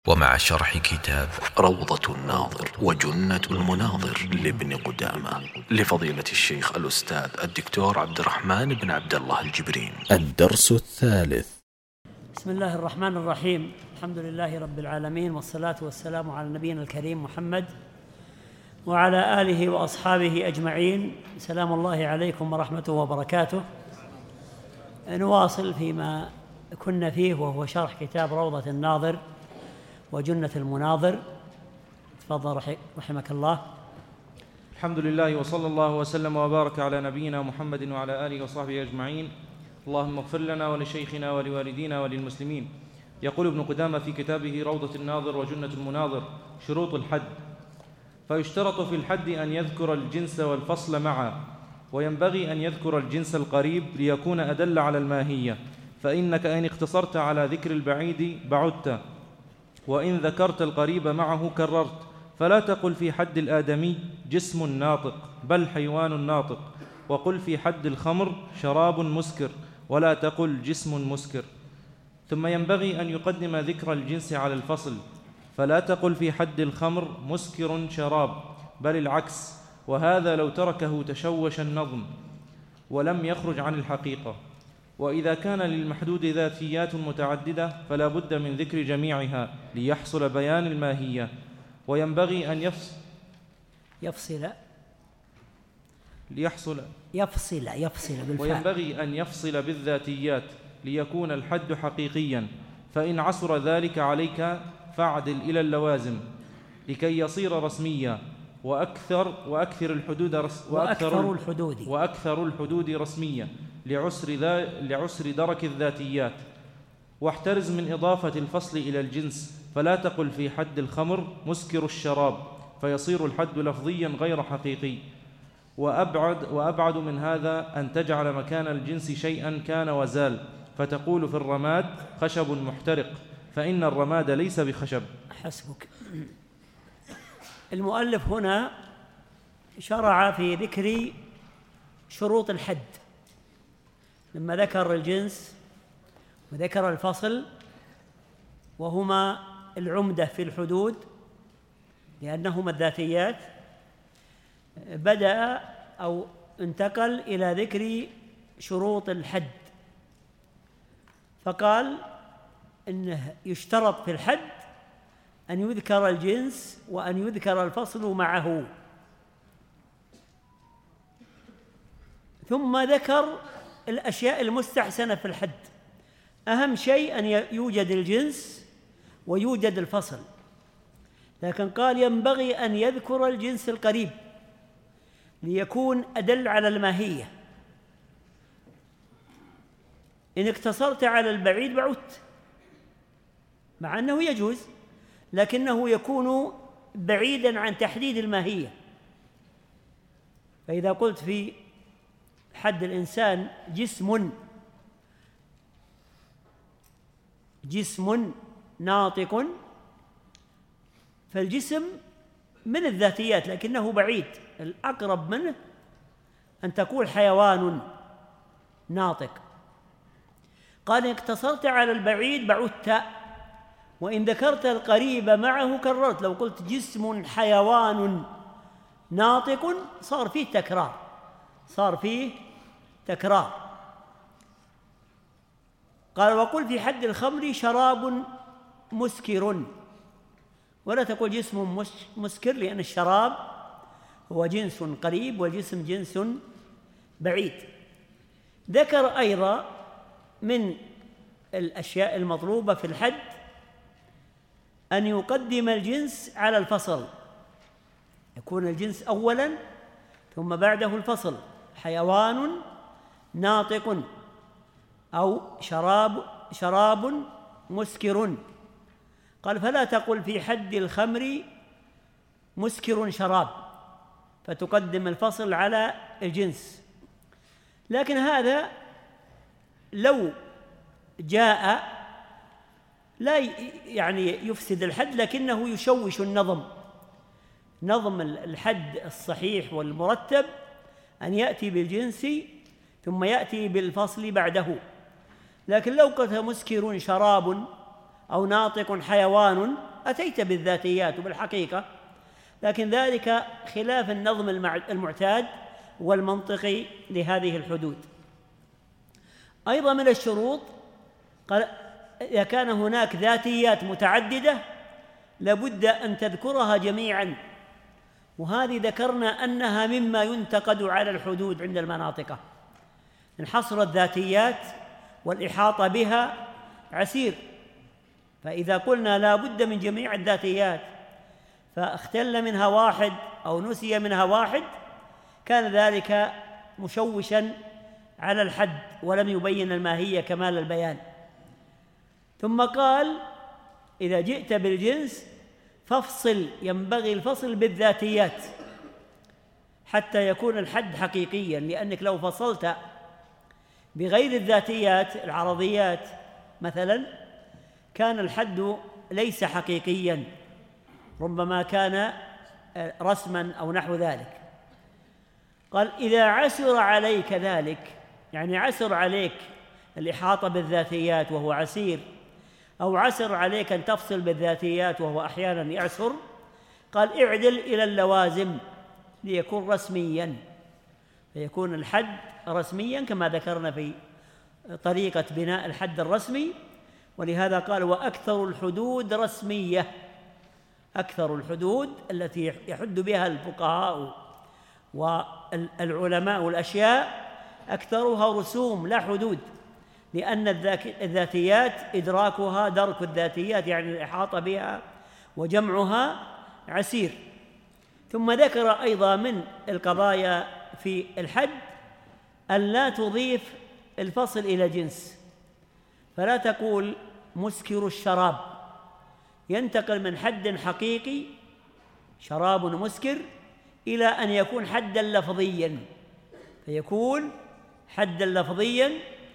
ومع شرح كتاب روضة الناظر وجنة المناظر لابن قدامة لفضيلة الشيخ الأستاذ الدكتور عبد الرحمن بن عبد الله الجبرين. الدرس الثالث. بسم الله الرحمن الرحيم. الحمد لله رب العالمين، والصلاة والسلام على نبينا الكريم محمد وعلى آله وأصحابه أجمعين. سلام الله عليكم ورحمته وبركاته. نواصل فيما كنا فيه، وهو شرح كتاب روضة الناظر وجنة المناظر. تفضل رحمك الله. الحمد لله، وصلى الله وسلم وبارك على نبينا محمد وعلى آله وصحبه أجمعين. اللهم اغفر لنا ولشيخنا ولوالدينا وللمسلمين. يقول ابن قدامة في كتابه روضة الناظر وجنة المناظر: شروط الحد. فيشترط في الحد أن يذكر الجنس والفصل معا، وينبغي أن يذكر الجنس القريب ليكون أدل على الماهية، فإنك إن اقتصرت على ذكر البعيد بعدت، وإن ذكرت القريب معه كررت. فلا تقل في حد الآدمي جسم ناطق، بل حيوان ناطق. وقل في حد الخمر شراب مسكر، ولا تقل جسم مسكر. ثم ينبغي أن يقدم ذكر الجنس على الفصل، فلا تقل في حد الخمر مسكر شراب، بل العكس، وهذا لو تركه تشوش النظم ولم يخرج عن الحقيقة. وإذا كان للمحدود ذاتيات متعددة فلا بد من ذكر جميعها ليحصل بيان الماهية. وينبغي أن يفصل بالفعل. وينبغي أن يفصل بالذاتيات ليكون الحد حقيقيا، فإن عصر ذلك عليك فاعدل إلى اللوازم لكي يصير رسميا. وأكثر الحدود رسمية لعسر درك الذاتيات. واحترز من إضافة الفصل إلى الجنس، فلا تقل في حد الخمر مسكر الشراب، فيصير الحد لفظيا غير حقيقي. وأبعد من هذا أن تجعل مكان الجنس شيئا كان وزال، فتقول في الرماد خشب محترق، فإن الرماد ليس بخشب. حسبك. المؤلف هنا شرع في ذكر شروط الحد، لما ذكر الجنس وذكر الفصل، وهما العمدة في الحدود لأنهما الذاتيات، بدأ أو انتقل إلى ذكر شروط الحد، فقال إنه يشترط في الحد أن يذكر الجنس وأن يذكر الفصل معه. ثم ذكر الأشياء المستحسنة في الحد. أهم شيء أن يوجد الجنس ويوجد الفصل، لكن قال ينبغي أن يذكر الجنس القريب ليكون أدل على الماهية. إن اقتصرت على البعيد بعدت، مع أنه يجوز، لكنه يكون بعيداً عن تحديد الماهية. فإذا قلت في حد الإنسان جسم ناطق، فالجسم من الذاتيات لكنه بعيد، الأقرب منه أن تقول حيوان ناطق. قال إن اقتصرت على البعيد بعدت، وإن ذكرت القريب معه كررت. لو قلت جسم حيوان ناطق صار فيه تكرار. قال وقل في حد الخمر شراب مسكر، ولا تقول جسم مسكر، لأن الشراب هو جنس قريب والجسم جنس بعيد. ذكر أيضا من الأشياء المطلوبة في الحد أن يقدم الجنس على الفصل، يكون الجنس أولاً ثم بعده الفصل. حيوان ناطق أو شراب مسكر. قال فلا تقل في حد الخمر مسكر شراب، فتقدم الفصل على الجنس. لكن هذا لو جاء لا يعني يفسد الحد، لكنه يشوش النظم. نظم الحد الصحيح والمرتب أن يأتي بالجنس ثم يأتي بالفصل بعده. لكن لو قلت مسكر شراب أو ناطق حيوان أتيت بالذاتيات وبالحقيقة، لكن ذلك خلاف النظم المعتاد والمنطقي لهذه الحدود. أيضا من الشروط قال إذا كان هناك ذاتيات متعددة لابد أن تذكرها جميعاً، وهذه ذكرنا أنها مما ينتقد على الحدود عند المناطق، إن حصر الذاتيات والإحاطة بها عسير، فإذا قلنا لا بد من جميع الذاتيات فاختل منها واحد أو نسي منها واحد كان ذلك مشوشاً على الحد ولم يبين الماهية كمال البيان. ثم قال إذا جئت بالجنس فافصل، ينبغي الفصل بالذاتيات حتى يكون الحد حقيقياً، لأنك لو فصلت بغير الذاتيات العرضيات مثلاً كان الحد ليس حقيقياً، ربما كان رسماً أو نحو ذلك. قال إذا عسر عليك ذلك، يعني عسر عليك الإحاطة بالذاتيات وهو عسير، أو عسر عليك أن تفصل بالذاتيات وهو أحياناً يعسر، قال اعدل إلى اللوازم ليكون رسمياً، فيكون الحد رسمياً كما ذكرنا في طريقة بناء الحد الرسمي. ولهذا قال وأكثر الحدود رسمية، أكثر الحدود التي يحد بها الفقهاء والعلماء والأشياء أكثرها رسوم لا حدود، لأن الذاتيات إدراكها درك الذاتيات يعني الإحاطة بها وجمعها عسير. ثم ذكر أيضا من القضايا في الحد أن لا تضيف الفصل إلى جنس، فلا تقول مسكر الشراب، ينتقل من حد حقيقي شراب مسكر إلى أن يكون حداً لفظياً، فيكون حداً لفظياً.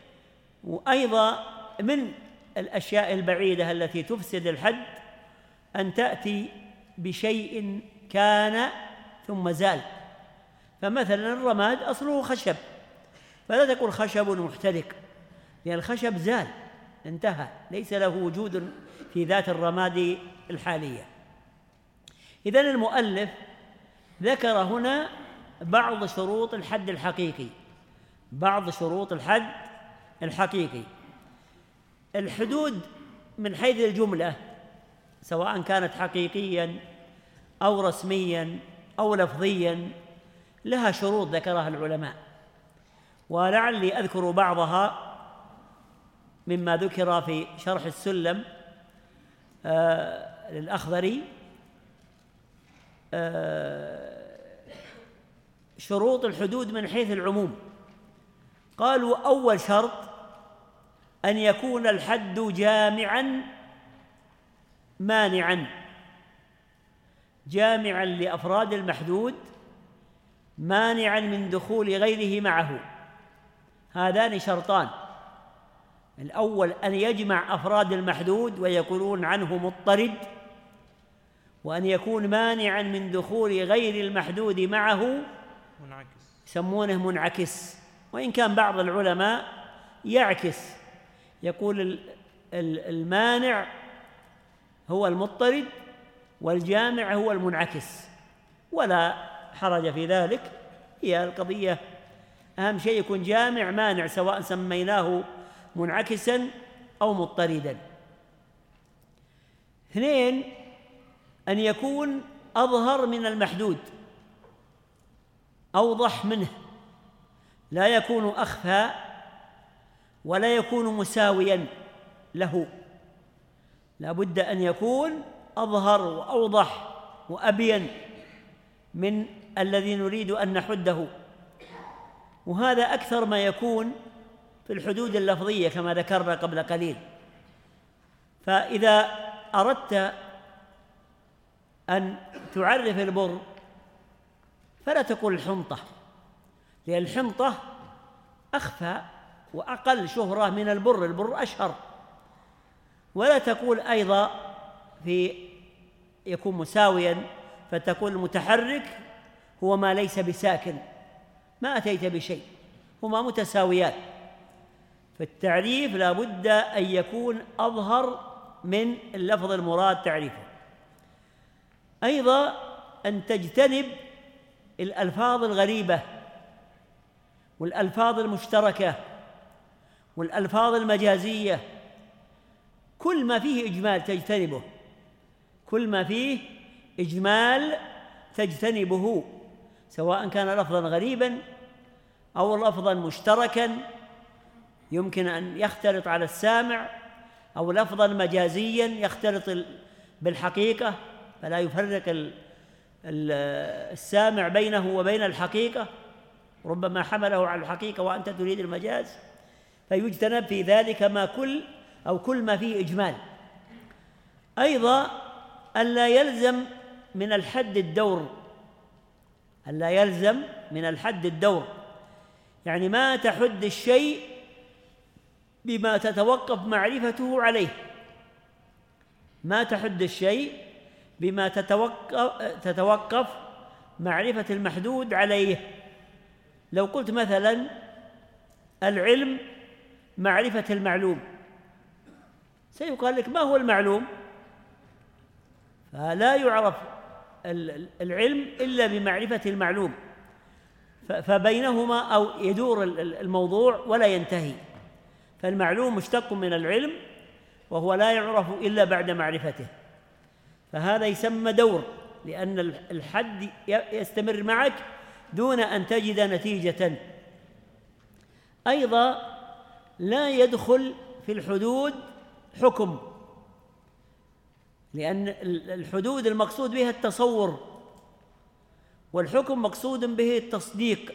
وأيضا من الأشياء البعيدة التي تفسد الحد أن تأتي بشيء كان ثم زال، فمثلاً الرماد أصله خشب، فلا تقول خشب محترق، لأن الخشب زال انتهى، ليس له وجود في ذات الرماد الحالية. إذن المؤلف ذكر هنا بعض شروط الحد الحقيقي، بعض شروط الحد الحقيقي. الحدود من حيث الجملة سواء كانت حقيقياً أو رسمياً أو لفظياً لها شروط ذكرها العلماء، ولعلي أذكر بعضها مما ذكر في شرح السلم للأخضري. شروط الحدود من حيث العموم، قالوا أول شرط أن يكون الحد جامعاً مانعاً، جامعاً لأفراد المحدود مانعاً من دخول غيره معه. هذان شرطان، الأول أن يجمع أفراد المحدود ويكونون عنه مضطرد، وأن يكون مانعاً من دخول غير المحدود معه يسمونه منعكس، وإن كان بعض العلماء يعكس يقول المانع هو المضطرد والجامع هو المنعكس، ولا حرج في ذلك، هي القضية أهم شيء يكون جامع مانع سواء سميناه منعكساً أو مضطرداً. اثنين أن يكون أظهر من المحدود، أوضح منه، لا يكون أخفى ولا يكون مساوياً له، لا بد أن يكون أظهر وأوضح وأبين من الذي نريد أن نحده، وهذا أكثر ما يكون في الحدود اللفظية كما ذكرنا قبل قليل. فإذا أردت أن تعرف البر فلا تقل الحنطة، لأن الحنطة أخفى وأقل شهرة من البر، البر أشهر. ولا تقول أيضا في يكون مساوياً فتقول المتحرك هو ما ليس بساكن، ما أتيت بشيء، هما متساويان. فالتعريف لا بد أن يكون أظهر من اللفظ المراد تعريفه. أيضا أن تجتنب الألفاظ الغريبة والألفاظ المشتركة والألفاظ المجازية، كل ما فيه إجمال تجتنبه، كل ما فيه إجمال تجتنبه، سواء كان لفظاً غريباً أو لفظاً مشتركاً يمكن أن يختلط على السامع، أو لفظاً مجازياً يختلط بالحقيقة فلا يفرق السامع بينه وبين الحقيقة، ربما حمله على الحقيقة وأنت تريد المجاز، فيجتنب في ذلك كل ما فيه إجمال. أيضا ألا يلزم من الحد الدور، ألا يلزم من الحد الدور، يعني ما تحد الشيء بما تتوقف معرفته عليه، ما تحد الشيء بما تتوقف معرفة المحدود عليه. لو قلت مثلا العلم معرفة المعلوم، سيقال لك ما هو المعلوم؟ فلا يعرف العلم إلا بمعرفة المعلوم، فبينهما أو يدور الموضوع ولا ينتهي، فالمعلوم مشتق من العلم وهو لا يعرف إلا بعد معرفته، فهذا يسمى دور، لأن الحد يستمر معك دون أن تجد نتيجة. أيضا لا يدخل في الحدود حكم، لأن الحدود المقصود بها التصور، والحكم مقصود به التصديق،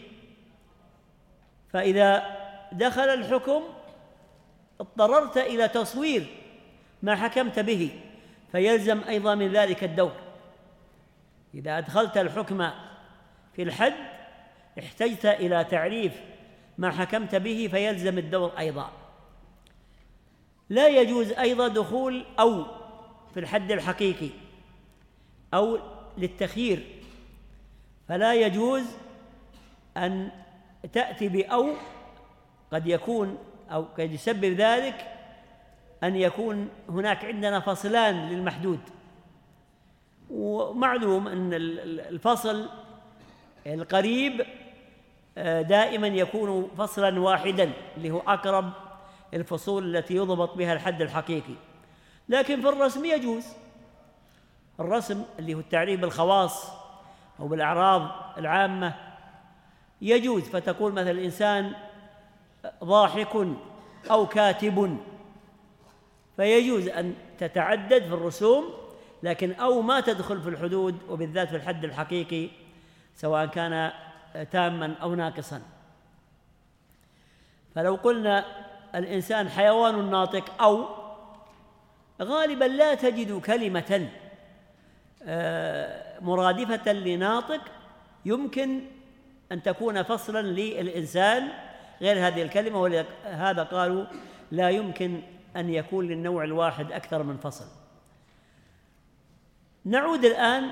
فإذا دخل الحكم اضطررت إلى تصوير ما حكمت به، فيلزم أيضا من ذلك الدور. إذا أدخلت الحكم في الحد احتجت إلى تعريف ما حكمت به، فيلزم الدور أيضا. لا يجوز أيضا دخول أو في الحد الحقيقي أو للتخيير، فلا يجوز أن تأتي بأو، قد يكون أو قد يسبب ذلك أن يكون هناك عندنا فصلان للمحدود، ومعلوم أن الفصل القريب دائما يكون فصلا واحدا اللي هو أقرب الفصول التي يضبط بها الحد الحقيقي. لكن في الرسم يجوز، الرسم اللي هو التعريف بالخواص أو بالأعراض العامة يجوز، فتقول مثلا الإنسان ضاحك أو كاتب، فيجوز أن تتعدد في الرسوم، لكن أو ما تدخل في الحدود، وبالذات في الحد الحقيقي سواء كان تاماً أو ناقصاً. فلو قلنا الإنسان حيوان ناطق أو، غالباً لا تجد كلمة مرادفة لناطق يمكن أن تكون فصلاً للإنسان غير هذه الكلمة، ولهذا قالوا لا يمكن أن يكون للنوع الواحد أكثر من فصل. نعود الآن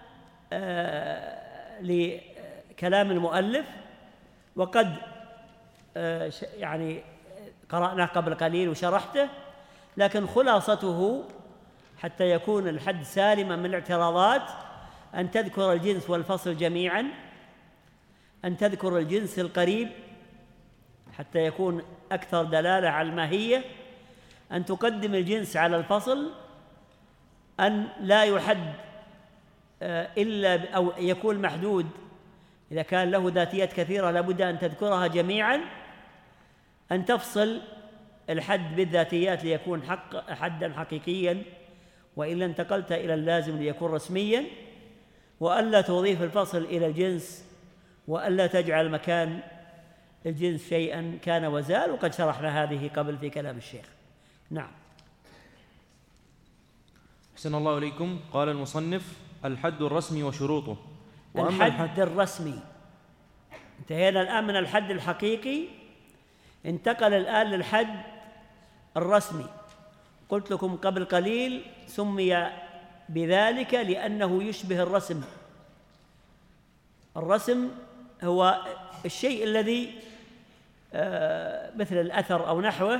لكلام المؤلف، وقد يعني قرأناه قبل قليل وشرحته، لكن خلاصته حتى يكون الحد سالما من الاعتراضات أن تذكر الجنس والفصل جميعا، أن تذكر الجنس القريب حتى يكون أكثر دلالة على الماهية، أن تقدم الجنس على الفصل، أن لا يحد إلا أو يكون محدود إذا كان له ذاتيات كثيرة لابد أن تذكرها جميعا، أن تفصل الحد بالذاتيات ليكون حداً حقيقياً، وإلا انتقلت إلى اللازم ليكون رسمياً، وألا تضيف الفصل إلى الجنس، وألا تجعل مكان الجنس شيئاً كان وزال، وقد شرحنا هذه قبل في كلام الشيخ. نعم. أحسن الله إليكم. قال المصنف: الحد الرسمي وشروطه. الحد الرسمي، انتهينا الآن من الحد الحقيقي، انتقل الآن للحد الرسمي. قلت لكم قبل قليل سمي بذلك لأنه يشبه الرسم. الرسم هو الشيء الذي مثل الأثر أو نحوه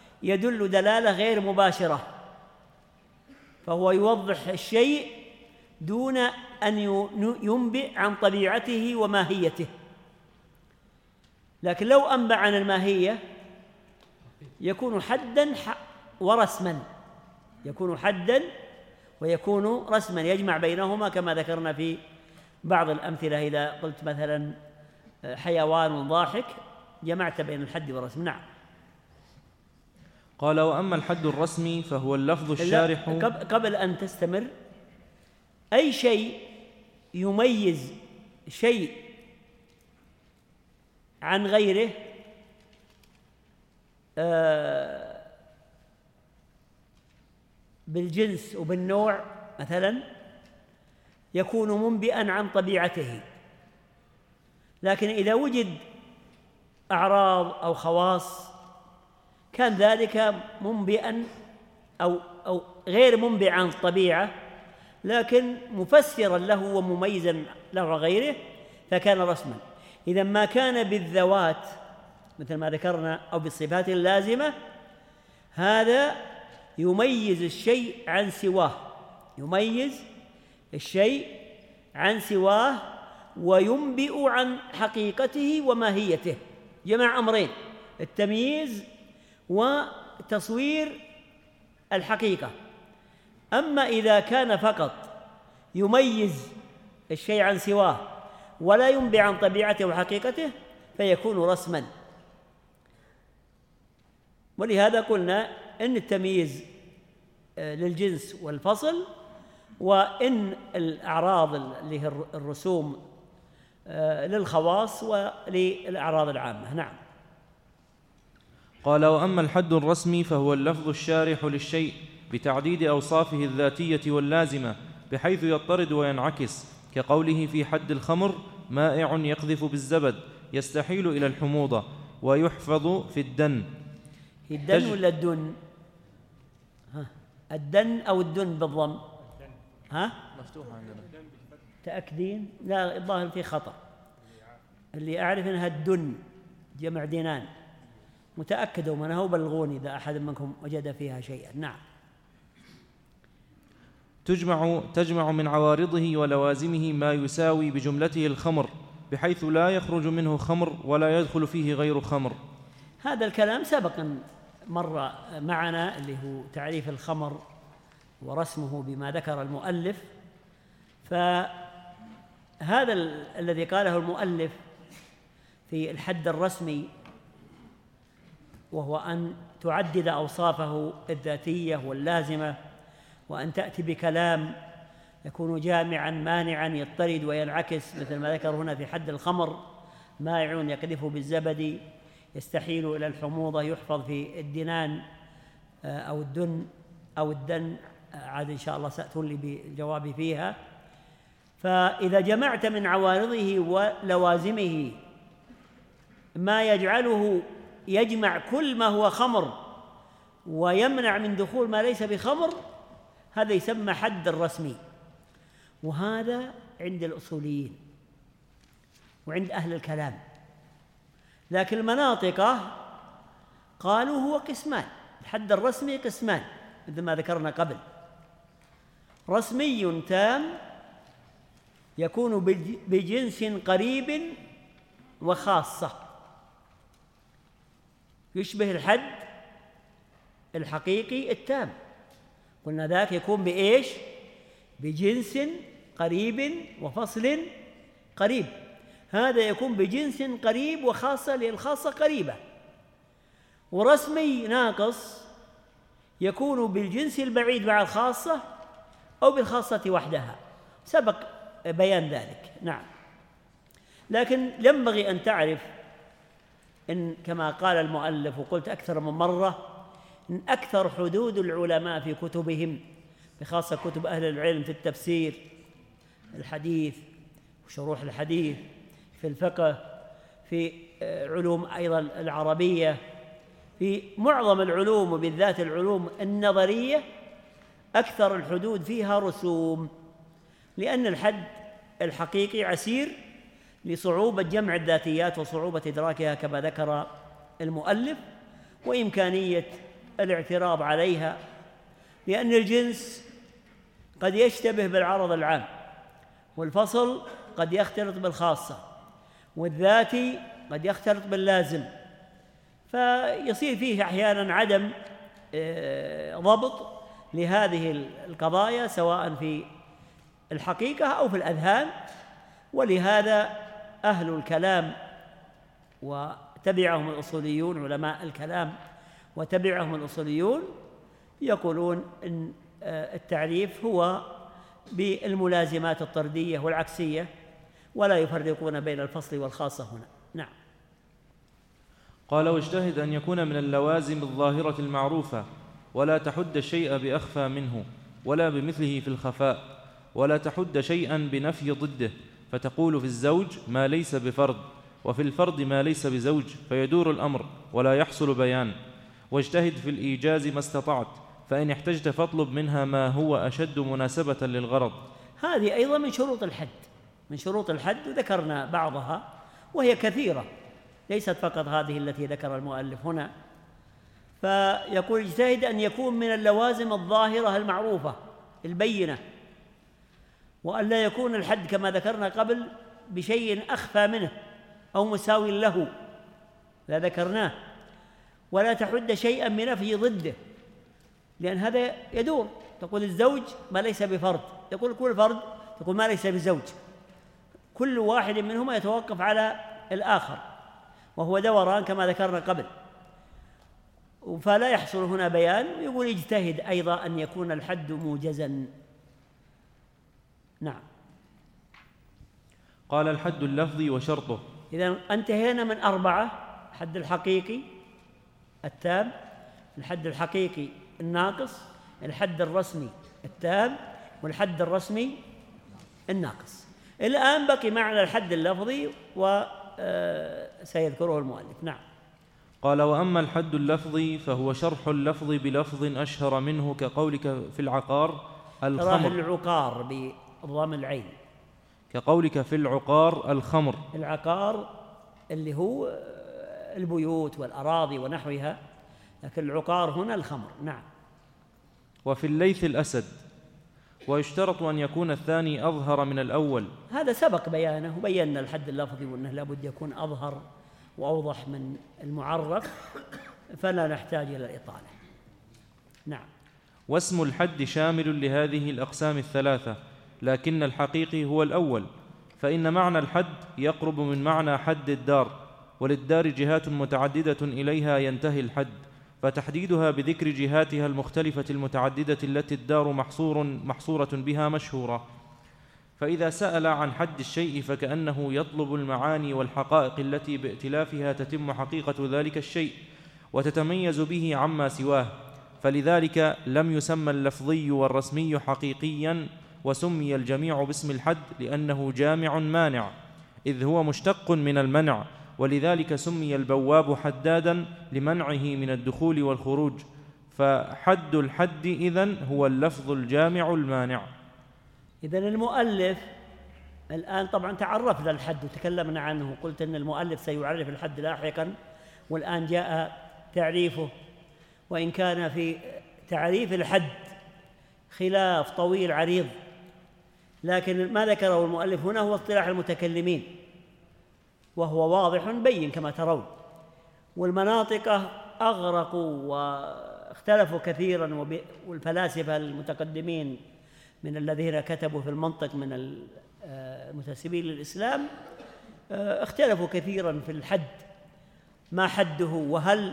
يدل دلالة غير مباشرة، فهو يوضح الشيء دون أن ينبئ عن طبيعته وماهيته. لكن لو أنبأ عن الماهية يكون حداً ورسماً، يكون حداً ويكون رسماً، يجمع بينهما كما ذكرنا في بعض الأمثلة. إذا قلت مثلاً حيوان ضاحك جمعت بين الحد والرسم. نعم. قال: وأما الحد الرسمي فهو اللفظ الشارح. قبل أن تستمر، أي شيء يميز شيء عن غيره بالجنس وبالنوع مثلا يكون منبئا عن طبيعته. لكن إذا وجد أعراض أو خواص كان ذلك منبئا أو غير منبئ عن الطبيعة، لكن مفسرا له ومميزا له غيره، فكان رسما. إذا ما كان بالذوات مثل ما ذكرنا أو بالصفات اللازمة، هذا يميز الشيء عن سواه، يميز الشيء عن سواه وينبئ عن حقيقته وماهيته. جمع أمرين: التمييز وتصوير الحقيقة. أما إذا كان فقط يميز الشيء عن سواه ولا ينبئ عن طبيعته وحقيقته فيكون رسما. ولهذا قلنا إن التمييز للجنس والفصل، وإن الأعراض اللي هي الرسوم للخواص وللأعراض العامة. نعم. قال: وأما الحد الرسمي فهو اللفظ الشارح للشيء بتعديد أوصافه الذاتية واللازمة بحيث يضطرد وينعكس، كقوله في حد الخمر: مائع يقذف بالزبد يستحيل إلى الحموضة ويحفظ في الدن. الدن ولا الدن؟ الدن أو الدن بالضم؟ مفتوحة عندنا. تأكدين؟ لا، الظاهر في خطأ. اللي أعرف أنها الدن جمع دينان. متأكدوا منها وبلغوني إذا أحد منكم وجد فيها شيئا. نعم. تجمع من عوارضه ولوازمه ما يساوي بجملته الخمر بحيث لا يخرج منه خمر ولا يدخل فيه غير خمر. هذا الكلام سبق مر معنا، اللي هو تعريف الخمر ورسمه بما ذكر المؤلف. فهذا الذي قاله المؤلف في الحد الرسمي، وهو أن تعدد أوصافه الذاتية واللازمة، وأن تأتي بكلام يكون جامعاً مانعاً يضطرد وينعكس، مثل ما ذكر هنا في حد الخمر: مائع يقذف بالزبد يستحيل إلى الحموضة يحفظ في الدنان أو الدن أو الدن. عاد إن شاء الله سأتون لي بالجواب فيها. فإذا جمعت من عوارضه ولوازمه ما يجعله يجمع كل ما هو خمر ويمنع من دخول ما ليس بخمر، هذا يسمى حد الرسمي. وهذا عند الأصوليين وعند أهل الكلام. لكن المناطقة قالوا هو قسمان، الحد الرسمي قسمان مثل ما ذكرنا قبل: رسمي تام يكون بجنس قريب وخاصة يشبه الحد الحقيقي التام. قلنا ذاك يكون بإيش؟ بجنس قريب وفصل قريب. هذا يكون بجنس قريب وخاصة للخاصة قريبة. ورسمي ناقص يكون بالجنس البعيد مع الخاصة أو بالخاصة وحدها، سبق بيان ذلك. نعم. لكن ينبغي أن تعرف إن كما قال المؤلف وقلت أكثر من مرة، إن أكثر حدود العلماء في كتبهم، بخاصة كتب أهل العلم في التفسير، الحديث وشروح الحديث، في الفقه، في علوم أيضا العربية، في معظم العلوم وبالذات العلوم النظرية، أكثر الحدود فيها رسوم، لأن الحد الحقيقي عسير لصعوبة جمع الذاتيات وصعوبة إدراكها كما ذكر المؤلف، وإمكانية الاعتراض عليها، لأن الجنس قد يشتبه بالعرض العام، والفصل قد يختلط بالخاصة، والذاتي قد يختلط باللازم، فيصير فيه أحياناً عدم ضبط لهذه القضايا سواء في الحقيقة أو في الأذهان. ولهذا أهل الكلام وتبعهم الأصوليون، علماء الكلام وتبعهم الأصوليون، يقولون إن التعريف هو بالملازمات الطردية والعكسية، ولا يفرقون بين الفصل والخاصة هنا. نعم. قال: واجتهد أن يكون من اللوازم الظاهرة المعروفة، ولا تحد الشيء بأخفى منه ولا بمثله في الخفاء، ولا تحد شيئا بنفي ضده، فتقول في الزوج ما ليس بفرد، وفي الفرد ما ليس بزوج، فيدور الأمر ولا يحصل بيان. واجتهد في الإيجاز ما استطعت، فإن احتجت فاطلب منها ما هو أشد مناسبة للغرض. هذه أيضا من شروط الحد، من شروط الحد، وذكرنا بعضها وهي كثيرة، ليست فقط هذه التي ذكر المؤلف هنا. فيقول: اجتهد أن يكون من اللوازم الظاهرة المعروفة البينة، وأن لا يكون الحد كما ذكرنا قبل بشيء أخفى منه أو مساوي له، لا ذكرناه. ولا تحد شيئا بنفي ضده، لأن هذا يدور. تقول الزوج ما ليس بفرد، يقول كل فرد تقول ما ليس بزوج، كل واحد منهما يتوقف على الآخر، وهو دوران كما ذكرنا قبل، فلا يحصل هنا بيان. يقول: اجتهد أيضا أن يكون الحد موجزا. نعم. قال: الحد اللفظي وشرطه. إذا انتهينا من 4: الحد الحقيقي التام، الحد الحقيقي الناقص، الحد الرسمي التام، والحد الرسمي الناقص. الآن بقي معنا الحد اللفظي وسيذكره المؤلف. نعم. قال: وأما الحد اللفظي فهو شرح اللفظ بلفظ أشهر منه، كقولك في العقار الخمر. العقار بضم العين. كقولك في العقار الخمر. العقار اللي هو البيوت والأراضي ونحوها، لكن العقار هنا الخمر. نعم. وفي الليث الأسد. ويشترط أن يكون الثاني أظهر من الأول. هذا سبق بيانه، وبينا الحد اللفظي وأنه لابد يكون أظهر وأوضح من المعرف، فلا نحتاج إلى الإطالة. نعم. واسم الحد شامل لهذه الأقسام الثلاثة، لكن الحقيقي هو الأول، فإن معنى الحد يقرب من معنى حد الدار، وللدار جهات متعددة إليها ينتهي الحد، فتحديدها بذكر جهاتها المختلفة المتعددة التي الدار محصورة بها مشهورة. فإذا سأل عن حد الشيء فكأنه يطلب المعاني والحقائق التي بائتلافها تتم حقيقة ذلك الشيء وتتميز به عما سواه، فلذلك لم يسمى اللفظي والرسمي حقيقيا، وسمي الجميع باسم الحد لأنه جامع مانع، إذ هو مشتق من المنع، ولذلك سمي البواب حدادا لمنعه من الدخول والخروج. فحد الحد إذن هو اللفظ الجامع المانع. إذن المؤلف الآن طبعا تعرفنا الحد وتكلمنا عنه، قلت أن المؤلف سيعرف الحد لاحقا، والآن جاء تعريفه، وإن كان في تعريف الحد خلاف طويل عريض، لكن ما ذكره المؤلف هنا هو اصطلاح المتكلمين، وهو واضح بين كما ترون. والمناطق أغرقوا واختلفوا كثيرا، والفلاسفة المتقدمين من الذين كتبوا في المنطق من المنتسبين للإسلام اختلفوا كثيرا في الحد، ما حده، وهل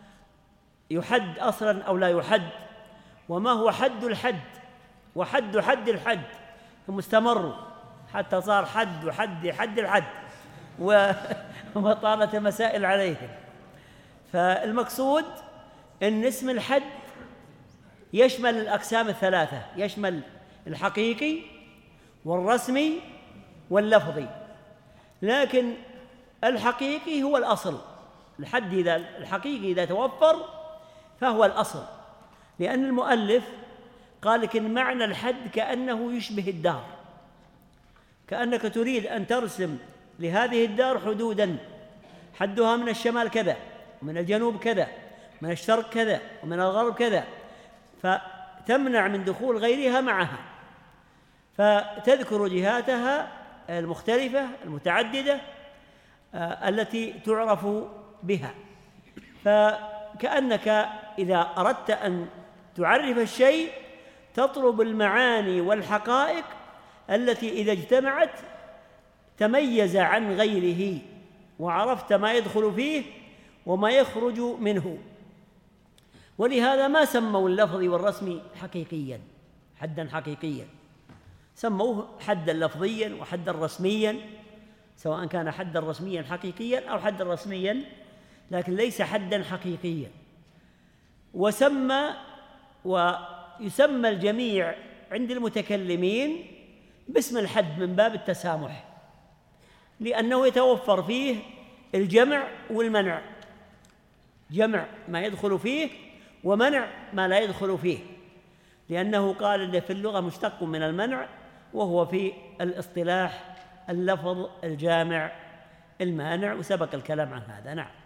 يحد أصلا أو لا يحد، وما هو حد الحد، وحد حد الحد، ثم استمروا حتى صار حد وحد حد الحد وطالت المسائل عليهم. فالمقصود أن اسم الحد يشمل الأقسام الثلاثة، يشمل الحقيقي والرسمي واللفظي، لكن الحقيقي هو الأصل. الحد الحقيقي إذا توفر فهو الأصل، لأن المؤلف قال لك إن معنى الحد كأنه يشبه الدار، كأنك تريد أن ترسم لهذه الدار حدوداً، حدها من الشمال كذا، ومن الجنوب كذا، من الشرق كذا، ومن الغرب كذا، فتمنع من دخول غيرها معها. فتذكر جهاتها المختلفة المتعددة التي تعرف بها. فكأنك إذا أردت أن تعرف الشيء تطلب المعاني والحقائق التي إذا اجتمعت تميز عن غيره، وعرفت ما يدخل فيه وما يخرج منه. ولهذا ما سموا اللفظ والرسم حقيقيا، حدا حقيقيا، سموه حدا لفظيا وحدا رسميا، سواء كان حدا رسميا حقيقيا أو حدا رسميا، لكن ليس حدا حقيقيا. ويسمى الجميع عند المتكلمين باسم الحد من باب التسامح، لأنه يتوفر فيه الجمع والمنع، جمع ما يدخل فيه ومنع ما لا يدخل فيه، لأنه قال إن في اللغة مشتق من المنع، وهو في الاصطلاح اللفظ الجامع المانع، وسبق الكلام عن هذا. نعم.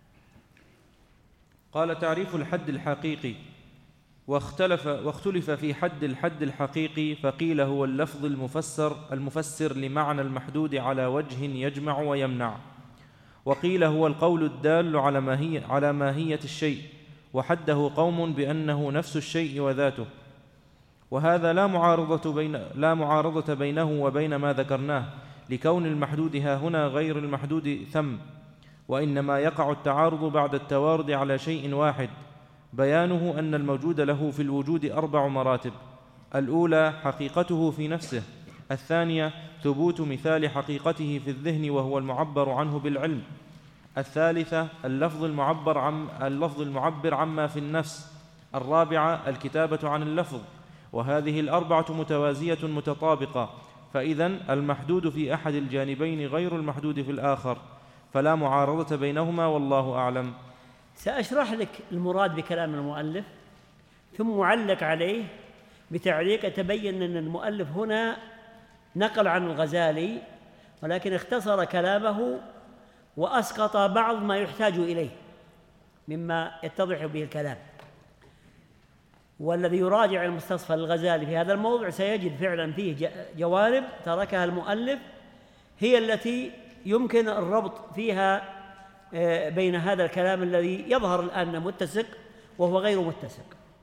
قال: تعريف الحد الحقيقي. واختلف في حد الحد الحقيقي، فقيل هو اللفظ المفسر لمعنى المحدود على وجه يجمع ويمنع، وقيل هو القول الدال على ماهية الشيء، وحده قوم بأنه نفس الشيء وذاته. وهذا لا معارضة بينه وبين ما ذكرناه، لكون المحدود ها هنا غير المحدود ثم، وإنما يقع التعارض بعد التوارد على شيء واحد. بيانه أن الموجود له في الوجود 4 مراتب: الأولى حقيقته في نفسه، الثانية ثبوت مثال حقيقته في الذهن وهو المعبر عنه بالعلم، الثالثة اللفظ المعبر عما في النفس، الرابعة الكتابة عن اللفظ. وهذه ال4 متوازية متطابقة، فإذن المحدود في أحد الجانبين غير المحدود في الآخر، فلا معارضة بينهما، والله أعلم. سأشرح لك المراد بكلام المؤلف، ثم أعلق عليه بتعليق تبين أن المؤلف هنا نقل عن الغزالي، ولكن اختصر كلامه وأسقط بعض ما يحتاج إليه مما يتضح به الكلام. والذي يراجع المستصفى للغزالي في هذا الموضع سيجد فعلا فيه جوانب تركها المؤلف هي التي يمكن الربط فيها بين هذا الكلام الذي يظهر الآن متسق وهو غير متسق.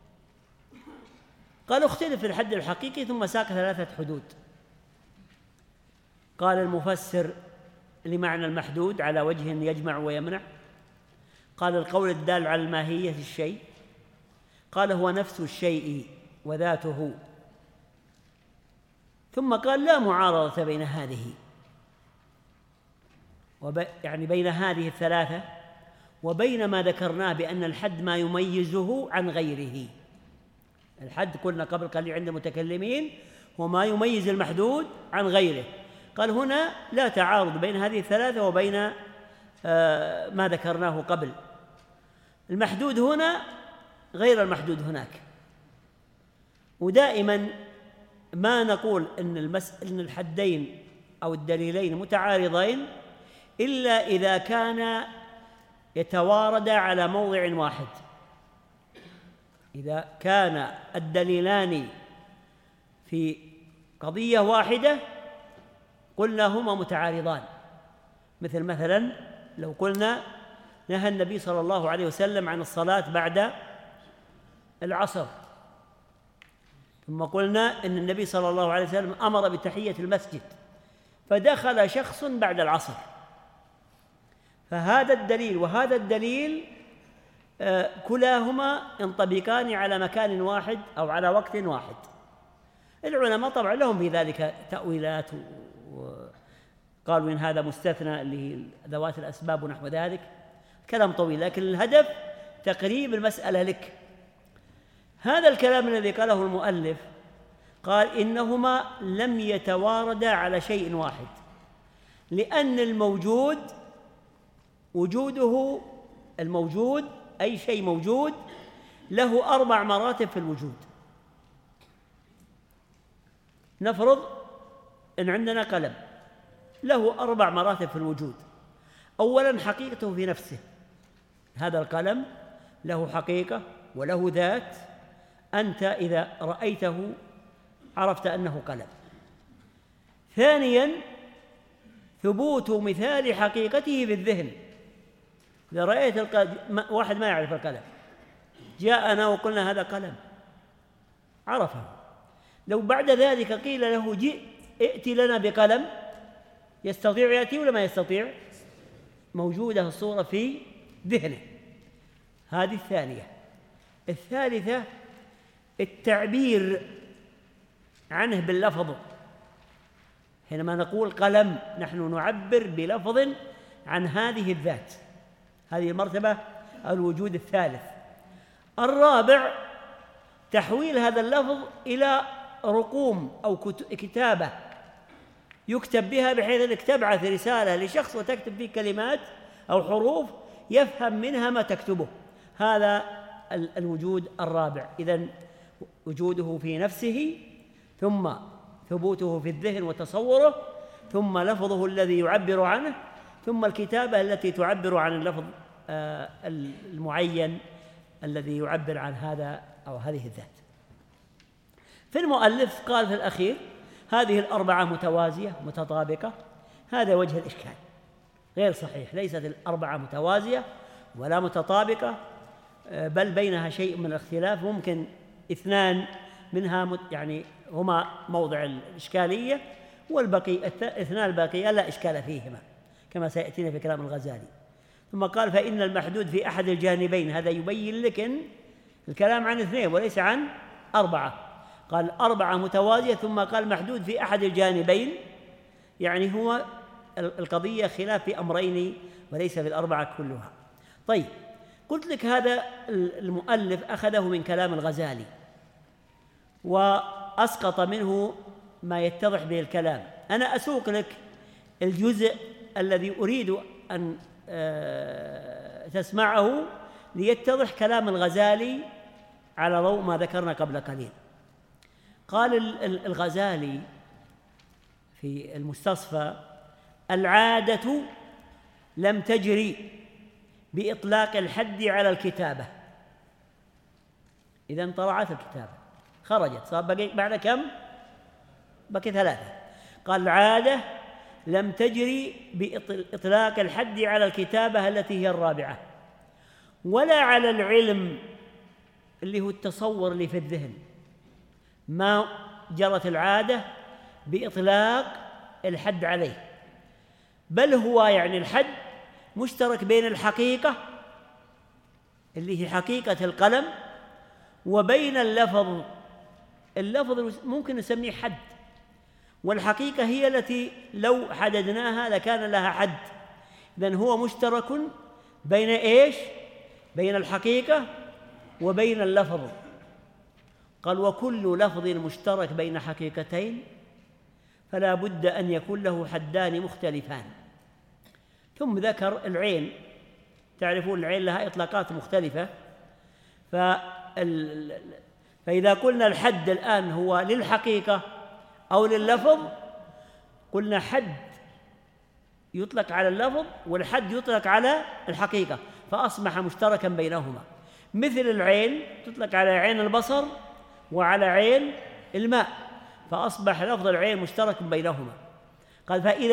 قال: اختلف في الحد الحقيقي، ثم ساق 3 حدود. قال: المفسر لمعنى المحدود على وجه يجمع ويمنع. قال: القول الدال على ماهية الشيء. قال: هو نفس الشيء وذاته. ثم قال: لا معارضة بين هذه يعني بين هذه ال3 وبين ما ذكرناه بأن الحد ما يميزه عن غيره. الحد قلنا قبل قليل عند المتكلمين هو ما يميز المحدود عن غيره. قال: هنا لا تعارض بين هذه ال3 وبين ما ذكرناه قبل. المحدود هنا غير المحدود هناك. ودائما ما نقول إن الحدين أو الدليلين متعارضين إلا إذا كان يتوارد على موضع واحد. إذا كان الدليلان في قضية واحدة قلنا هما متعارضان، مثلا لو قلنا نهى النبي صلى الله عليه وسلم عن الصلاة بعد العصر، ثم قلنا إن النبي صلى الله عليه وسلم أمر بتحية المسجد، فدخل شخص بعد العصر، فهذا الدليل وهذا الدليل كلاهما ينطبقان على مكان واحد أو على وقت واحد. العلماء طبعا لهم في ذلك تأويلات، وقالوا إن هذا مستثنى لذوات الأسباب ونحو ذلك، كلام طويل، لكن الهدف تقريب المسألة لك. هذا الكلام الذي قاله المؤلف قال إنهما لم يتواردا على شيء واحد، لأن الموجود وجوده، الموجود أي شيء موجود له 4 مراتب في الوجود. نفرض إن عندنا قلم له 4 مراتب في الوجود. أولاً حقيقته في نفسه، هذا القلم له حقيقة وله ذات، أنت إذا رأيته عرفت أنه قلم. ثانياً ثبوت مثال حقيقته في الذهن. إذا رأيت واحد ما يعرف القلم جاءنا وقلنا هذا قلم عرفه، لو بعد ذلك قيل له جئ ائت لنا بقلم يستطيع يأتي ولا ما يستطيع؟ موجودة الصورة في ذهنه. هذه الثانية. الثالثة التعبير عنه باللفظ. حينما نقول قلم نحن نعبر بلفظ عن هذه الذات. هذه المرتبة الوجود الثالث. الرابع تحويل هذا اللفظ إلى رقوم أو كتابة يكتب بها، بحيث أنك تبعث رسالة لشخص وتكتب فيه كلمات أو حروف يفهم منها ما تكتبه. هذا الوجود الرابع. إذن وجوده في نفسه، ثم ثبوته في الذهن وتصوره، ثم لفظه الذي يعبر عنه، ثم الكتابة التي تعبر عن اللفظ المعين الذي يعبر عن هذا أو هذه الذات. في المؤلف قال في الأخير هذه الأربعة متوازية متطابقة. هذا وجه الإشكال، غير صحيح. ليست الأربعة متوازية ولا متطابقة، بل بينها شيء من الاختلاف. ممكن اثنان منها يعني هما موضع الإشكالية، والبقي اثنان الباقية لا إشكال فيهما كما سيأتينا في كلام الغزالي. ثم قال فإن المحدود في أحد الجانبين. هذا يبين لك إن الكلام عن اثنين وليس عن أربعة. قال أربعة متوازية ثم قال محدود في أحد الجانبين، يعني هو القضية خلاف في أمرين وليس في الأربعة كلها. طيب، قلت لك هذا المؤلف أخذه من كلام الغزالي وأسقط منه ما يتضح به الكلام. أنا أسوق لك الجزء الذي أريد أن تسمعه ليتضح كلام الغزالي على ضوء ما ذكرنا قبل قليل. قال الغزالي في المستصفى العادة لم تجري بإطلاق الحد على الكتابة. إذن طلعت الكتابة خرجت، صار بقي بعد كم؟ بقي ثلاثة. قال العادة لم تجري بإطلاق الحد على الكتابة التي هي الرابعة، ولا على العلم اللي هو التصور اللي في الذهن. ما جرت العادة بإطلاق الحد عليه، بل هو يعني الحد مشترك بين الحقيقة اللي هي حقيقة القلم وبين اللفظ. اللفظ ممكن نسميه حد، والحقيقة هي التي لو حددناها لكان لها حد. إذن هو مشترك بين إيش؟ بين الحقيقة وبين اللفظ. قال وكل لفظ مشترك بين حقيقتين فلا بد أن يكون له حدان مختلفان. ثم ذكر العين. تعرفون العين لها إطلاقات مختلفة، فإذا قلنا الحد الآن هو للحقيقة أو لللفظ، قلنا حد يطلق على اللفظ والحد يطلق على الحقيقة، فأصبح مشتركا بينهما. مثل العين تطلق على عين البصر وعلى عين الماء، فأصبح لفظ العين مشترك بينهما. قال فإذا